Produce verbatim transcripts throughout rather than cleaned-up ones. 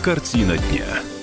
Картина дня.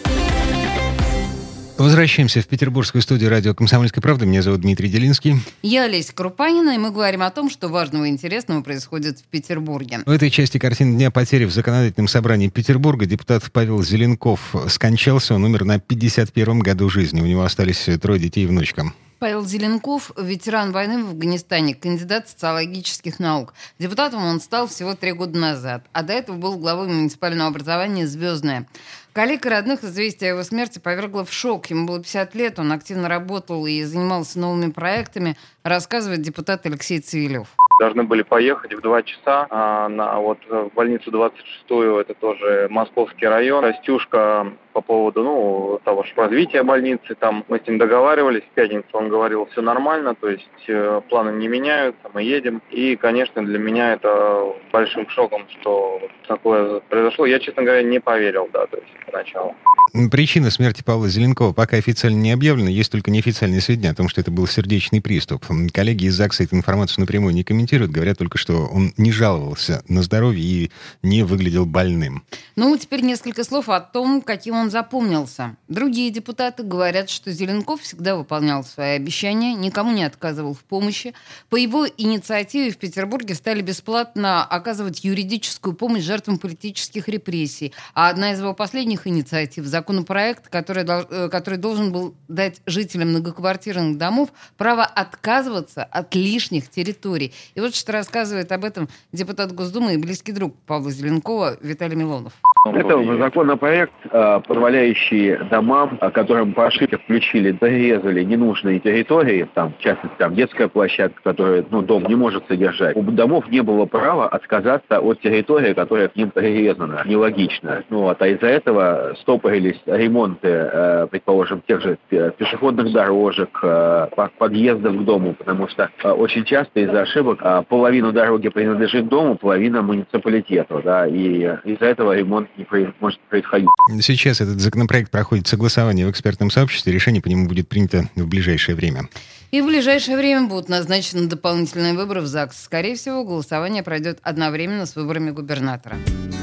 Возвращаемся в петербургскую студию радио «Комсомольская правда». Меня зовут Дмитрий Делинский. Я Олеся Крупанина, и мы говорим о том, что важного и интересного происходит в Петербурге. В этой части «Картины дня» потери в законодательном собрании Петербурга депутат Павел Зеленков скончался. Он умер на пятьдесят первом году жизни. У него остались трое детей и внучка. Павел Зеленков – ветеран войны в Афганистане, кандидат социологических наук. Депутатом он стал всего три года назад, а до этого был главой муниципального образования «Звездное». Коллег и родных известие о его смерти повергло в шок. Ему было пятьдесят лет, он активно работал и занимался новыми проектами, рассказывает депутат Алексей Цивилев. Должны были поехать в два часа а, на вот в больницу двадцать шестую, это тоже Московский район. Костюшка по поводу ну, того же развития больницы, там мы с ним договаривались, в пятницу он говорил, все нормально, то есть э, планы не меняются, мы едем. И, конечно, для меня это большим шоком, что вот такое произошло. Я, честно говоря, не поверил, да, то есть поначалу. Причина смерти Павла Зеленкова пока официально не объявлена, есть только неофициальные сведения о том, что это был сердечный приступ. Коллеги из ЗАГСа эту информацию напрямую не комментируют, говорят только, что он не жаловался на здоровье и не выглядел больным. Ну, теперь несколько слов о том, каким он запомнился. Другие депутаты говорят, что Зеленков всегда выполнял свои обещания, никому не отказывал в помощи. По его инициативе в Петербурге стали бесплатно оказывать юридическую помощь жертвам политических репрессий. А одна из его последних инициатив – законопроект, который, который должен был дать жителям многоквартирных домов право отказываться от лишних территорий. И вот что рассказывает об этом депутат Госдумы и близкий друг Павла Зеленкова Виталий Милонов. Это законопроект, позволяющий домам, которым по ошибке включили, зарезали ненужные территории, там, в частности, там, детская площадка, которую ну, дом не может содержать. У домов не было права отказаться от территории, которая к ним прирезана. Нелогично. Ну, вот, а из-за этого стопорились ремонты, предположим, тех же пешеходных дорожек, подъездов к дому, потому что очень часто из-за ошибок половина дороги принадлежит дому, половина муниципалитету, да, и из-за этого ремонт не может происходить. Сейчас этот законопроект проходит согласование в экспертном сообществе, решение по нему будет принято в ближайшее время. И в ближайшее время будут назначены дополнительные выборы в ЗАГС. Скорее всего, голосование пройдет одновременно с выборами губернатора.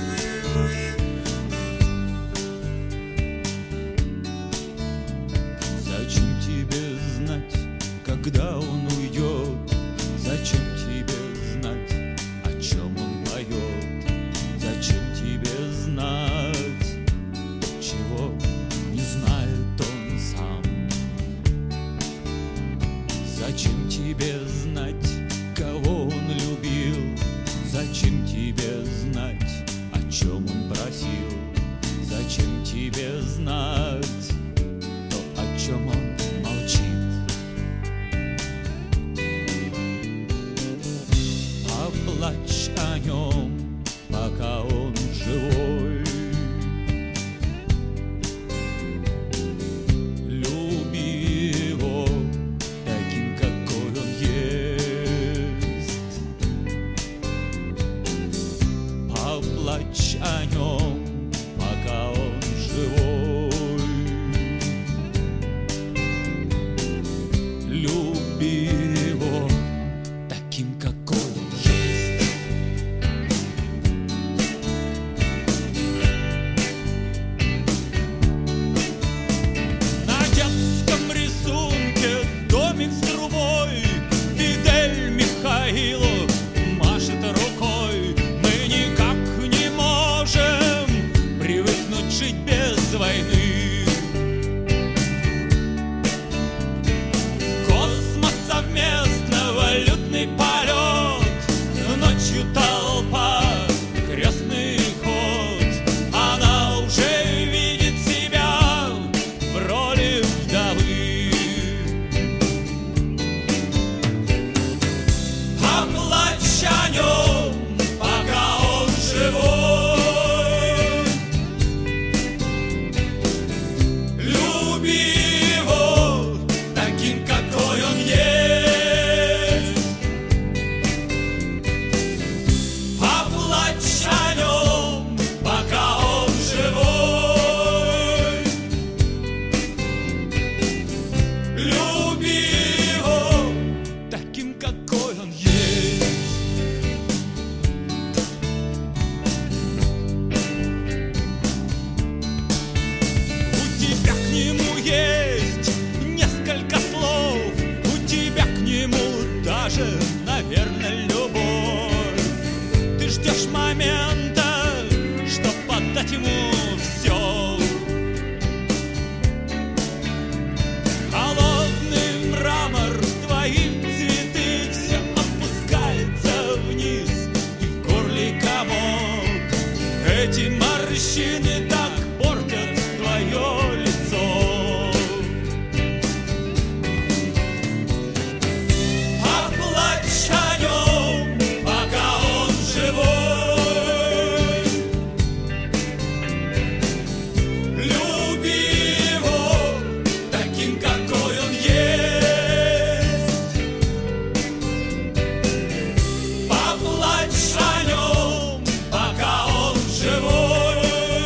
Зачем тебе знать, когда он уйдет? Зачем тебе знать, о чем он поет? Зачем тебе знать, чего не знает он сам? Зачем тебе знать, кого он любил? Зачем тебе знать, о чем он просил? Зачем тебе знать то, о чем он молчит? Поплачь о нем, пока он живой. Люби его таким, какой он есть. Поплачь о нем, пока он живой. Люби его таким, какой он есть. На детском рисунке домик с трубой, Фидель Михаилу машет рукой. Мы никак не можем привыкнуть жить без войны. Космос совместно, валютный полет, ночью толпа, крестный ход. Она уже видит себя в роли вдовы. Поплачь о нем, пока он живой. Люби его таким, какой он есть. эти морщины так портят твое лицо. Поплачь о нем, пока он живой. Люби его таким, какой он есть. Поплачь о нем, пока он живой.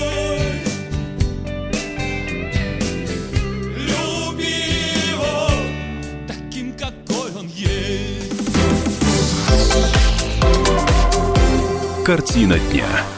Люби его таким, какой он есть. Картина дня.